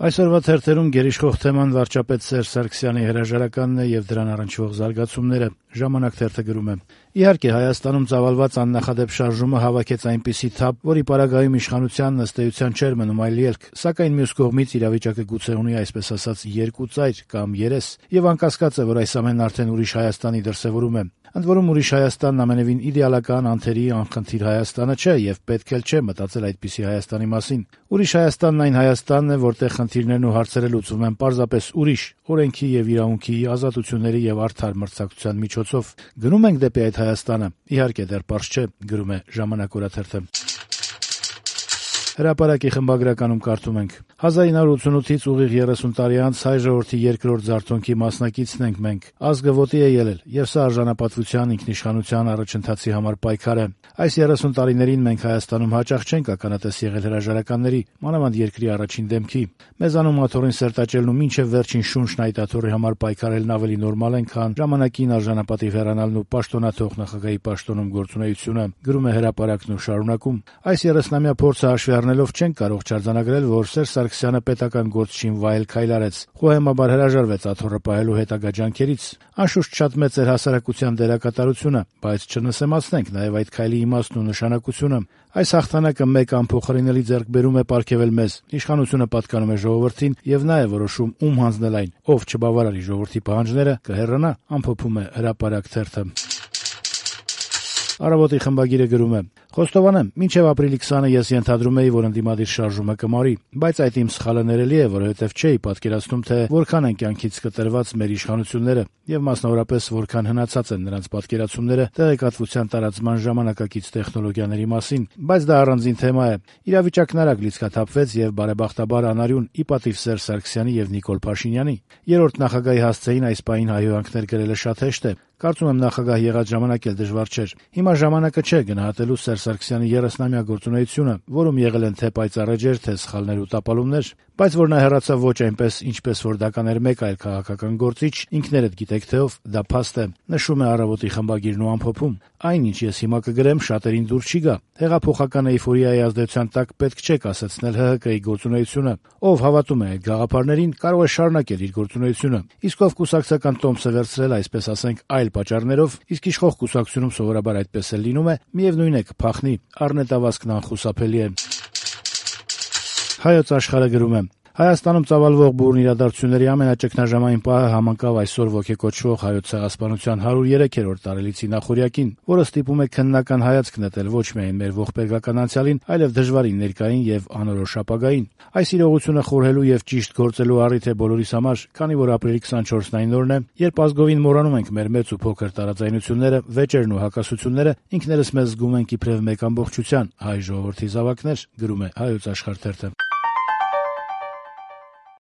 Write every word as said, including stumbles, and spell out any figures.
Այսօրվա թերթերում գերիշխող թեման վարչապետ Սերժ Սարգսյանի հրաժարականն է եւ դրան առնչվող զարգացումները։ Ժամանակ թերթը գրում է. Իհարկե, Հայաստանում ծավալված աննախադեպ շարժումը հավաքեց այնպիսի թափ, որի պարագայում իշխանությանն ըստ էության չէր մնում այլ ելք, սակայն մյուս կողմից իրավիճակը գուցե ունի այսպես ասած երկու ծայր կամ երես, եւ անկասկած է, որ այս ամենն արդեն ուրիշ Հայաստանի դրսեւորում է։ Ընդ որում ուրիշ Հայաստանն ամենևին իդեալական, անթերի, անխնդիր Հայաստանը չէ եւ պետք էլ չէ մտածել այդպիսի Հայաստանի մասին։ Ուրիշ Հայաստանն այն Հայաստանն է, որտեղ խնդիրներն ու հարցերը լուծվում են պարզապես ուրիշ օրենքի եւ իրավունքի, ազատությունների եւ արդար մրցակցության միջոցով։ Գնում ենք դեպի այդ Հայաստանը։ Իհարկե դեռ պարզ չէ, գրում է Ժամանակ օրաթերթը։ Հրապարակի խմբագրականում կարդում ենք. հազար ինը հարյուր ութսունութից ուղիղ երեսուն տարի անց հայ ժողովրդի երկրորդ զարթոնքի մասնակիցն ենք մենք։ Ազգը ոտի է ելել, եւ սա արժանապատվության, ինքնիշխանության առաջընթացի համար պայքար է։ Այս երեսուն տարիներին մենք Հայաստանում հաճախ չենք ականատես եղել հրաժարականների, մանավանդ երկրի առաջին դեմքի։ Մեզանում աթոռին սերտաճելն ու մինչև վերջին շունչն այդ աթոռի համար պայքարելն ավելի նորմալ են, քան ժամանակին արժանապատիվ հեռանալն ու պաշտոնաթող նախագահի պաշտոնում գործունեությունը, գրում է Հրապարակն ու շարունակում. այս երեսնամյա փորձը հաշվի առնելով չենք կարող չարձանագրել, որ Սերժ Սարգսյանը պետական գործչին վայել քայլ արեց, խոհեմաբար հրաժարվեց աթոռը պահելու հետագա ջանքերից։ Անշուշտ շատ մեծ էր հասարակության դերակատարությունը, բայց չնսեմացնենք նաև այդ քայլի իմաստն ու նշանակությունը։ Այս հաղթանակը մեկ անփոխարինելի ձեռքբերում է պարգևել մեզ։ Իշխանությունը պատկանում է ժողովրդին եւ նա է որոշում ում հանձնել այն, ով չբավարարի ժողովրդի պահանջները կհեռանա, ամփոփում է Հրապարակ թերթը։ Առավոտի խմբագիրը գրում է. Խոստովանեմ, մինչև ապրիլի քսանը ես ենթադրում էի, որ ընդդիմադիր շարժումը կմարի, բայց այդ իմ սխալը ներելի է, որովհետև չէի պատկերացնում, թե որքան են կյանքից կտրված մեր իշխանությունները եւ մասնավորապես որքան հնացած են նրանց պատկերացումները տեղեկատվության տարածման ժամանակակից տեխնոլոգիաների մասին, բայց դա առանձին թեմա է։ Իրավիճակն արագ լիցքաթափվեց եւ բարեբախտաբար անարյուն ի պատիվ Սերժ Սարգսյանի եւ Նիկոլ Փաշինյանի։ Երրորդ նախագահի հասցեին այս պահին հայհոյանքներ գրելը շատ հեշտ է։ Կարծում եմ նախագահ եղած ժամանակ էլ դժվար չէր։ Հիմա ժամանակը չէ գնահատելու Սերժ Սարգսյանի երեսնամյա գործունեությունը, որում եղել են թե պայծառ էջեր, թե սխալներ ու տապալումներ, բայց որ նա հեռացավ ոչ այնպես, ինչպես որ դա կաներ մեկ այլ քաղաքական գործիչ, ինքներդ գիտեք թե ով, դա փաստ է, նշում է Առավոտի խմբագիրն ու ամփոփում. Այն, ինչ ես հիմա կգրեմ, շատերին դուր չի գա։ Հեղափոխական էյֆորիայի ազդեցության տակ պետք չէ կասեցնել ՀՀԿ-ի գործունեությունը։ Ով հավատում է այդ գաղափարներին, կարող է շարունակել իր գործունեությունը։ Իսկ ով կուսակցական տոմսը վերցրել, այսպես ասենք, այլ պատճառներով, իսկ իշխող կուսակցությունում սովորաբար այդպես էլ լինում է, միևնույն է կփախնի, առնետավազքն անխուսափելի է։ Հայոց Աշխարհը գրում է. Հայաստանում ծավալվող բուռն իրադարձությունների ամենաճգնաժամային պահը համընկավ այսօր ոգեկոչվող Հայոց ցեղասպանության հարյուր երեքերորդ տարելիցի նախօրյակին, որը ստիպում է քննական հայացք նետել ոչ միայն մեր ողբերգական անցյալին, այլև դժվարին ներկային եւ անորոշ ապագային։ Այս իրողությունը խորհելու եւ ճիշտ գործելու առիթ է բոլորիս համար, քանի որ ապրիլի քսանչորսն այն օրն է, երբ ազգովին մոռանում ենք մեր մեծ ու փոքր տարաձայնությունները, վեճերն ու հակասությունները, ինքներս մեզ զգում ենք իբրև մեկ ամբողջության, հայ ժողովրդի զավակներ, գրում է Հայոց Աշխարհ թերթը։